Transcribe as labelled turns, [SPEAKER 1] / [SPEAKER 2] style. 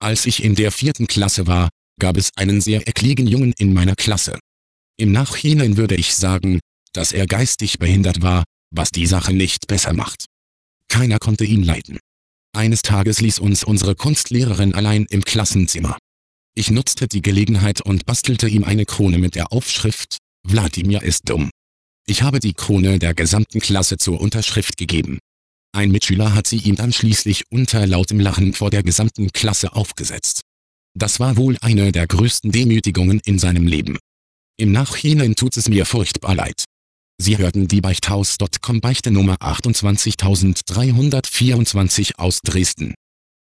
[SPEAKER 1] Als ich in der 4. Klasse war, gab es einen sehr ekligen Jungen in meiner Klasse. Im Nachhinein würde ich sagen, dass er geistig behindert war, was die Sache nicht besser macht. Keiner konnte ihn leiden. Eines Tages ließ uns unsere Kunstlehrerin allein im Klassenzimmer. Ich nutzte die Gelegenheit und bastelte ihm eine Krone mit der Aufschrift »Wladimir ist dumm«. Ich habe die Krone der gesamten Klasse zur Unterschrift gegeben. Ein Mitschüler hat sie ihm dann schließlich unter lautem Lachen vor der gesamten Klasse aufgesetzt. Das war wohl eine der größten Demütigungen in seinem Leben. Im Nachhinein tut es mir furchtbar leid. Sie hörten die Beichthaus.com Beichte Nummer 28324 aus Dresden.